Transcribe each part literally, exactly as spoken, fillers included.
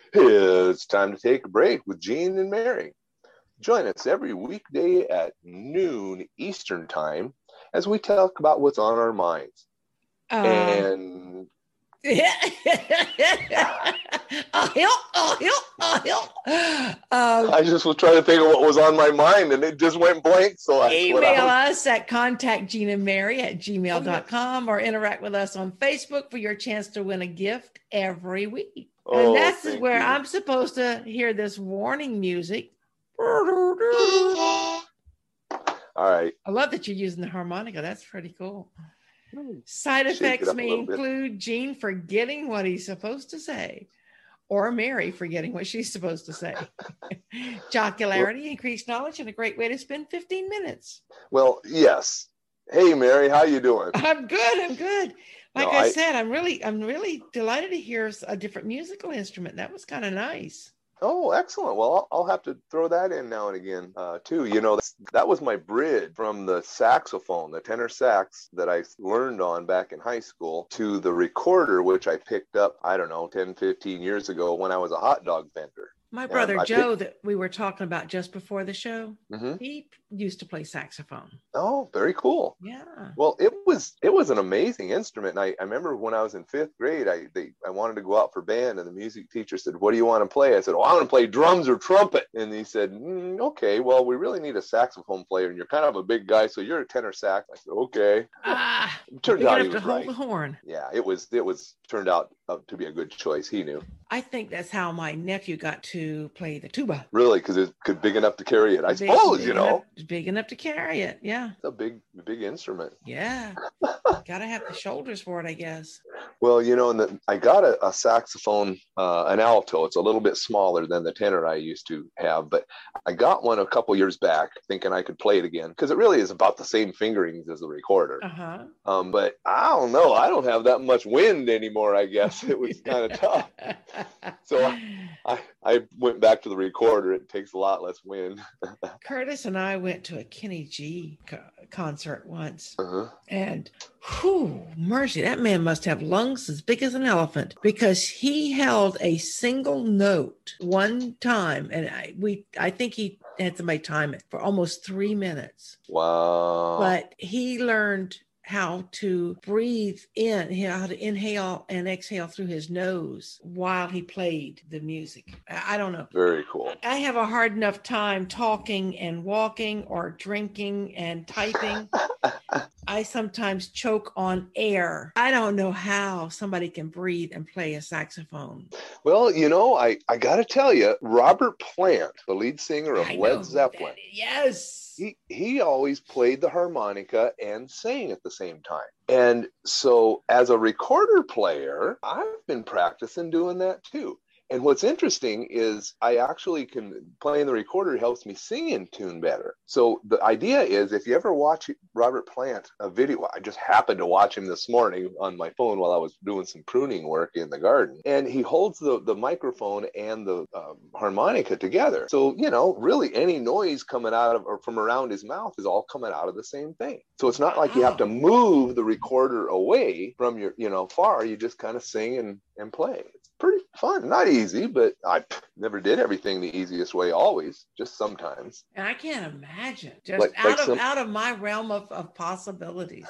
It's time to take a break with Gene and Mary. Join us every weekday at noon Eastern Time as we talk about what's on our minds. Uh, and um, I just was trying to think of what was on my mind and it just went blank. So I email us at contact Gene and Mary at gmail dot com or interact with us on Facebook for your chance to win a gift every week. Oh, and that's where you. I'm supposed to hear this warning music. All right. I love that you're using the harmonica. That's pretty cool. Side effects may include Gene forgetting what he's supposed to say or Mary forgetting what she's supposed to say. Jocularity, well, increased knowledge, and a great way to spend fifteen minutes. Well, yes. Hey, Mary, how you doing? I'm good. I'm good. Like no, I, I said, I'm really, I'm really delighted to hear a different musical instrument. That was kind of nice. Oh, excellent. Well, I'll, I'll have to throw that in now and again, uh, too. You know, that was my bridge from the saxophone, the tenor sax that I learned on back in high school to the recorder, which I picked up, I don't know, ten, fifteen years ago when I was a hot dog vendor. My brother um, Joe picked... that we were talking about just before the show, mm-hmm. he used to play saxophone. Oh, very cool. Yeah. Well, it was it was an amazing instrument. And I, I remember when I was in fifth grade, I they I wanted to go out for band, and the music teacher said, "What do you want to play?" I said, "Oh, I want to play drums or trumpet." And he said, mm, "Okay, well, we really need a saxophone player, and you're kind of a big guy, so you're a tenor sax." I said, "Okay." Ah, it turned out he was to hold right. the horn. Yeah, it was it was turned out uh, to be a good choice. He knew. I think that's how my nephew got to play the tuba. Really? Because it's big enough to carry it, I big, suppose, big you know. Enough, big enough to carry it, yeah. It's a big, big instrument. Yeah. Gotta have the shoulders for it, I guess. Well, you know, and the, I got a, a saxophone, uh, an alto. It's a little bit smaller than the tenor I used to have, but I got one a couple years back thinking I could play it again because it really is about the same fingerings as the recorder. Uh-huh. Um, but I don't know. I don't have that much wind anymore, I guess. It was kind of tough. So I, I, I went back to the recorder. It takes a lot less wind. Curtis and I went to a Kenny G co- concert once. Uh-huh. And whew, mercy, that man must have lungs as big as an elephant because he held a single note one time. And I, we, I think he had somebody time it for almost three minutes. Wow. But he learned how to breathe in, how to inhale and exhale through his nose while he played the music. I don't know. Very cool. I have a hard enough time talking and walking or drinking and typing. I sometimes choke on air. I don't know how somebody can breathe and play a saxophone. Well, you know, I, I got to tell you, Robert Plant, the lead singer of I Led Zeppelin. That, yes. He, he always played the harmonica and sang at the same time. And so as a recorder player, I've been practicing doing that too. And what's interesting is I actually can, playing the recorder helps me sing in tune better. So the idea is if you ever watch Robert Plant, a video, I just happened to watch him this morning on my phone while I was doing some pruning work in the garden. And he holds the, the microphone and the um, harmonica together. So, you know, really any noise coming out of or from around his mouth is all coming out of the same thing. So it's not like you have to move the recorder away from your, you know, far. You just kind of sing and, and play. Pretty fun. Not easy, but I never did everything the easiest way always, just sometimes. And I can't imagine. Just like, out like of some... out of my realm of, of possibilities.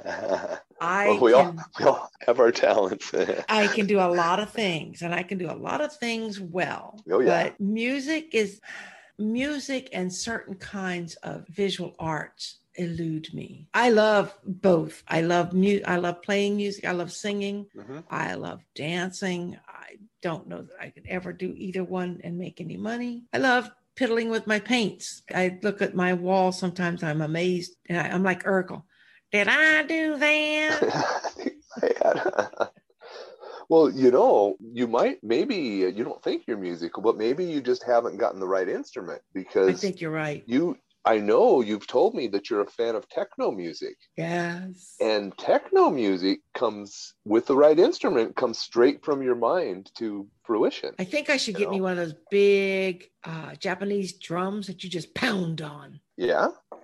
I well, we, can, all, we all have our talents. I can do a lot of things and I can do a lot of things well. Oh, yeah. But music is music and certain kinds of visual arts elude me. I love both. I love mu- I love playing music. I love singing. Mm-hmm. I love dancing. I don't know that I could ever do either one and make any money. I love piddling with my paints. I look at my wall sometimes. I'm amazed, and I, I'm like Urkel. Did I do that? Well, you know, you might, maybe you don't think you're musical, but maybe you just haven't gotten the right instrument because I think you're right. You. I know you've told me that you're a fan of techno music. Yes. And techno music comes with the right instrument, comes straight from your mind to fruition. I think I should get know? me one of those big uh, Japanese drums that you just pound on. Yeah.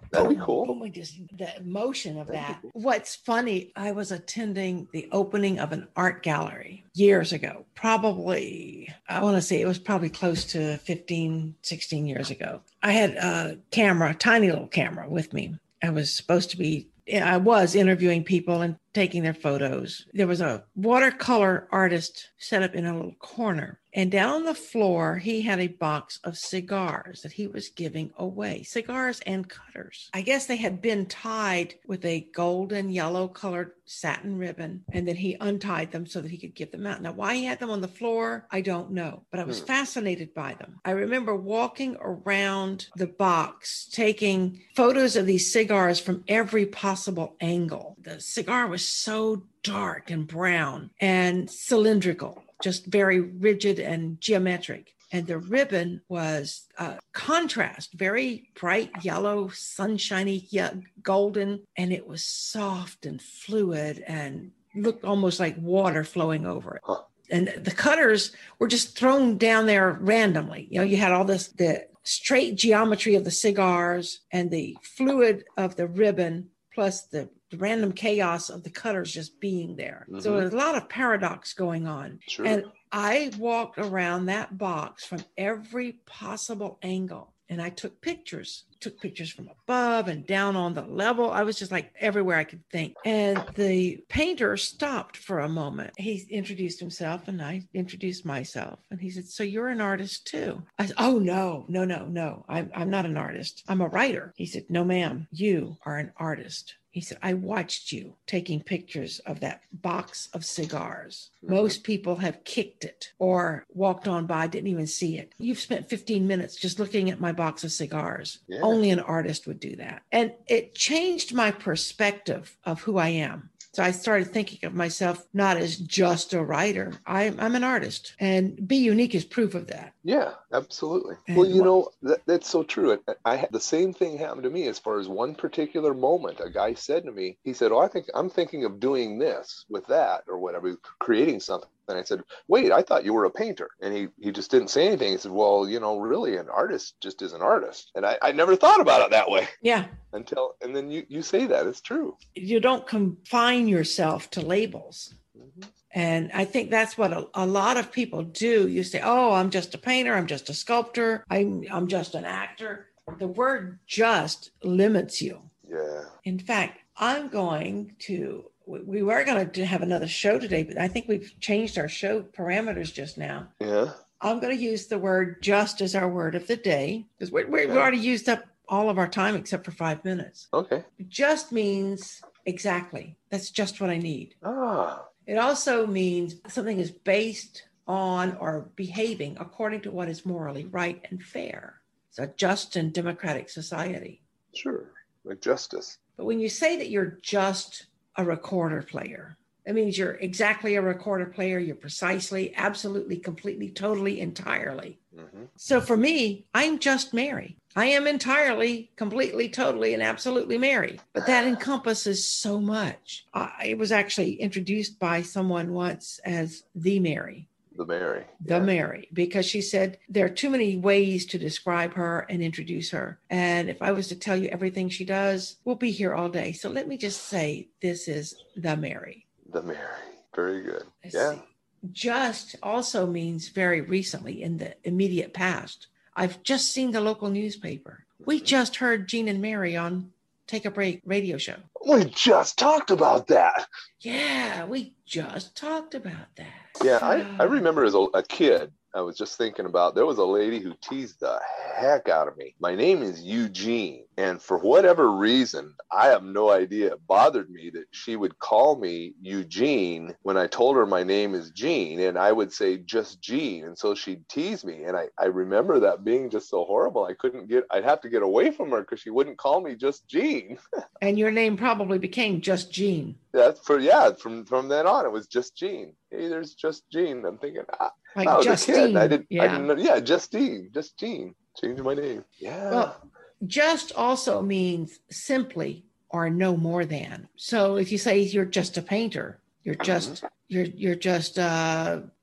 That'd be boom, cool. boom, just the emotion of That'd that. be cool. What's funny, I was attending the opening of an art gallery years ago, probably, I want to say it was probably close to fifteen, sixteen years ago. I had a camera, tiny little camera with me. I was supposed to be, I was interviewing people and taking their photos. There was a watercolor artist set up in a little corner. And down on the floor, he had a box of cigars that he was giving away, cigars and cutters. I guess they had been tied with a golden yellow colored satin ribbon, and then he untied them so that he could give them out. Now, why he had them on the floor, I don't know, but I was Hmm. fascinated by them. I remember walking around the box, taking photos of these cigars from every possible angle. The cigar was so dark and brown and cylindrical, just very rigid and geometric. And the ribbon was uh, contrast, very bright yellow, sunshiny, yeah, golden. And it was soft and fluid and looked almost like water flowing over it. Huh. And the cutters were just thrown down there randomly. You know, you had all this, the straight geometry of the cigars and the fluid of the ribbon, plus the the random chaos of the cutters just being there. Mm-hmm. So there's a lot of paradox going on. Sure. And I walked around that box from every possible angle. And I took pictures, took pictures from above and down on the level. I was just like everywhere I could think. And the painter stopped for a moment. He introduced himself and I introduced myself. And he said, "So you're an artist too?" I said, "Oh, no, no, no, no. I'm, I'm not an artist. I'm a writer." He said, "No, ma'am, you are an artist." He said, "I watched you taking pictures of that box of cigars. Mm-hmm. Most people have kicked it or walked on by, didn't even see it. You've spent fifteen minutes just looking at my box of cigars. Yeah. Only an artist would do that." And it changed my perspective of who I am. So I started thinking of myself not as just a writer. I'm, I'm an artist, and Be Unique is proof of that. Yeah, absolutely. And well, you what, know, that, that's so true. I, I had the same thing happen to me as far as one particular moment. A guy said to me, he said, "Oh, I think I'm thinking of doing this with that or whatever, creating something." And I said, "Wait, I thought you were a painter." And he, he just didn't say anything. He said, "Well, you know, really an artist just is an artist." And I, I never thought about it that way. Yeah. Until, and then you, you say that, it's true. You don't confine yourself to labels. Mm-hmm. And I think that's what a, a lot of people do. You say, "Oh, I'm just a painter. I'm just a sculptor. I'm, I'm just an actor." The word "just" limits you. Yeah. In fact, I'm going to, we were going to have another show today, but I think we've changed our show parameters just now. Yeah. I'm going to use the word "just" as our word of the day, because we, we've okay. already used up all of our time except for five minutes. Okay. Just means exactly. That's just what I need. Ah. It also means something is based on or behaving according to what is morally right and fair. It's a just and democratic society. Sure, like justice. But when you say that you're just a recorder player, that means you're exactly a recorder player. You're precisely, absolutely, completely, totally, entirely. Mm-hmm. So for me, I'm just Mary. I am entirely, completely, totally, and absolutely Mary. But that encompasses so much. I was actually introduced by someone once as the Mary. The Mary. The yeah. Mary, because she said there are too many ways to describe her and introduce her. And if I was to tell you everything she does, we'll be here all day. So let me just say, this is the Mary. The Mary. Very good. Let's yeah. See. Just also means very recently, in the immediate past. I've just seen the local newspaper. We just heard Gene and Mary on Take a Break radio show. We just talked about that. Yeah, we just talked about that. Yeah, I, I remember as a, a kid, I was just thinking about, there was a lady who teased the heck out of me. My name is Eugene. And for whatever reason, I have no idea, it bothered me that she would call me Eugene when I told her my name is Gene. And I would say just Gene. And so she'd tease me. And I, I remember that being just so horrible. I couldn't get, I'd have to get away from her because she wouldn't call me just Gene. And your name probably became just Gene. That's for, yeah, from, from then on, it was just Gene. Hey, there's just Gene. I'm thinking, ah, like I was Justine. a kid. I didn't, yeah. I didn't know, yeah, Justine, just Gene. Change my name. Yeah. Well, just also means simply or no more than. So if you say you're just a painter, you're just, mm-hmm. you're, you're just, uh,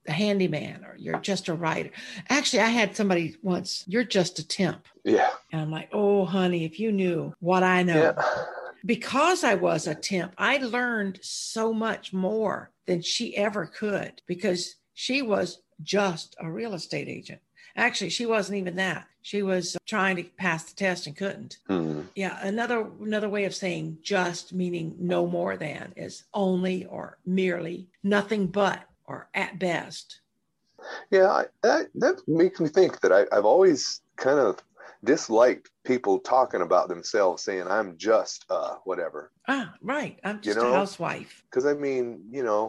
a handyman, or you're just a writer. Actually, I had somebody once, you're just a temp. Yeah. And I'm like, oh, honey, if you knew what I know. Yeah. Because I was a temp, I learned so much more than she ever could, because she was just a real estate agent. Actually, she wasn't even that. She was trying to pass the test and couldn't. Hmm. Yeah. Another another way of saying just, meaning no more than, is only or merely, nothing but, or at best. Yeah, I, that, that makes me think that I, I've always kind of disliked people talking about themselves, saying I'm just uh whatever. Ah, right. I'm just You know? a housewife. Because I mean, you know,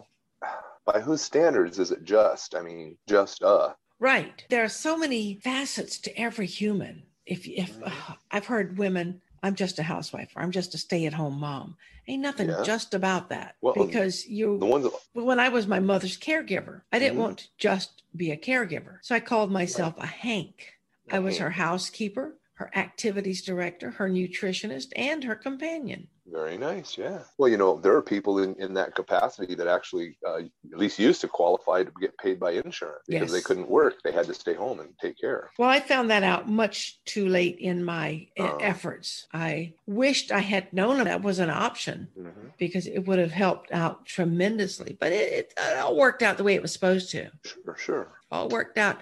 by whose standards is it just? I mean, just uh. Right. There are so many facets to every human. If if uh, I've heard women, I'm just a housewife, or I'm just a stay-at-home mom. Ain't nothing Yeah. just about that. Well, because you, the ones that, when I was my mother's caregiver, I didn't Mhm. want to just be a caregiver. So I called myself a Hank. I was her housekeeper, her activities director, her nutritionist, and her companion. Very nice, yeah. Well, you know, there are people in, in that capacity that actually uh, at least used to qualify to get paid by insurance because Yes. they couldn't work. They had to stay home and take care. Well, I found that out much too late in my Oh. efforts. I wished I had known that was an option, Mm-hmm. because it would have helped out tremendously. But it, it, it all worked out the way it was supposed to. Sure, sure. All worked out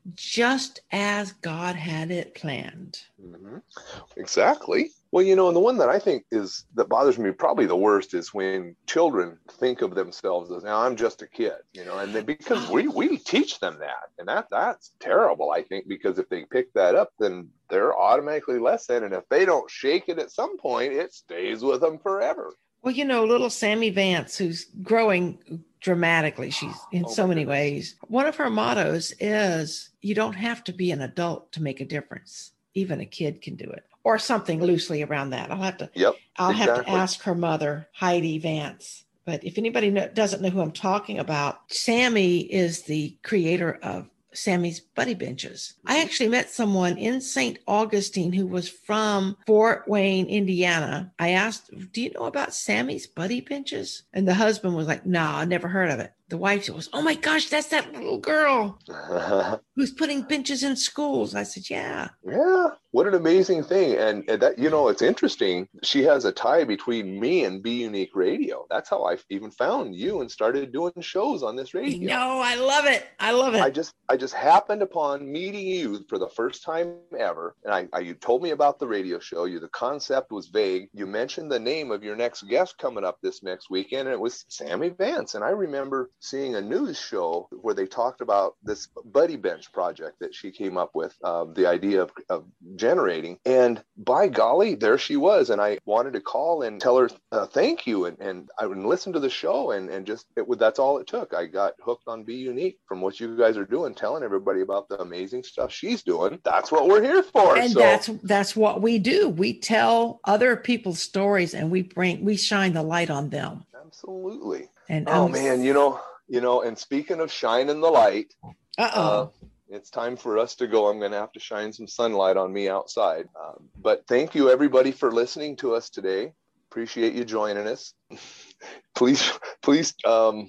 just as God had it planned. Mm-hmm. Exactly. Well, you know, and the one that I think is that bothers me probably the worst is when children think of themselves as, now I'm just a kid, you know, and they, because we, we teach them that, and that that's terrible, I think, because if they pick that up, then they're automatically less than, and if they don't shake it at some point, it stays with them forever. Well, you know, little Sammy Vance, who's growing dramatically, she's in Oh, so my many goodness. ways. One of her mottos is, you don't have to be an adult to make a difference. Even a kid can do it. Or something loosely around that. I'll have to, Yep. I'll have to exactly. ask her mother, Heidi Vance. But if anybody know, doesn't know who I'm talking about, Sammy is the creator of Sammy's Buddy Benches. I actually met someone in Saint Augustine who was from Fort Wayne, Indiana. I asked, do you know about Sammy's Buddy Benches? And the husband was like, no, I never heard of it. The wife was, oh my gosh, that's that little girl who's putting benches in schools. I said, yeah. Yeah, what an amazing thing. And, and that, you know, it's interesting. She has a tie between me and Be Unique Radio. That's how I even found you and started doing shows on this radio. No, I love it. I love it. I just I just happened upon meeting you for the first time ever. And I, I you told me about the radio show. You the concept was vague. You mentioned the name of your next guest coming up this next weekend, and it was Sammy Vance. And I remember seeing a news show where they talked about this Buddy Bench project that she came up with, um, the idea of, of generating. And by golly, there she was. And I wanted to call and tell her uh, thank you. And, and I would listen to the show, and, and just it would, that's all it took. I got hooked on Be Unique from what you guys are doing, telling everybody about the amazing stuff she's doing. That's what we're here for. And so. that's that's what we do. We tell other people's stories, and we bring we shine the light on them. Absolutely. And oh um, man, you know, you know, and speaking of shining the light, uh-oh. uh, it's time for us to go. I'm going to have to shine some sunlight on me outside. Um, but thank you everybody for listening to us today. Appreciate you joining us. please, please, um,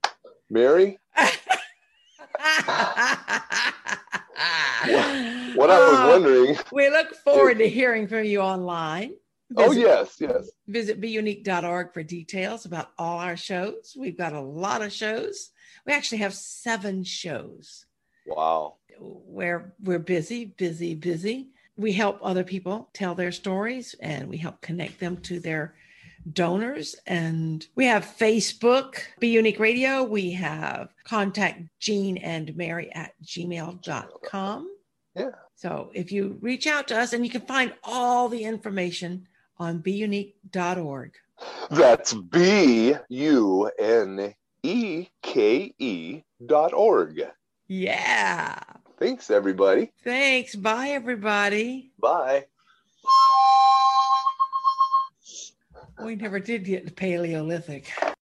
Mary. what, what I was wondering. We look forward to hearing from you online. Visit, oh, yes, yes. Visit be unique dot org for details about all our shows. We've got a lot of shows. We actually have seven shows. Wow. Where we're busy, busy, busy. We help other people tell their stories, and we help connect them to their donors. And we have Facebook, Be Unique Radio. We have contact Jean and Mary at gmail dot com. Yeah. So if you reach out to us, and you can find all the information on be unique dot org. That's B U N E K E dot org. Yeah. Thanks, everybody. Thanks. Bye, everybody. Bye. We never did get to Paleolithic.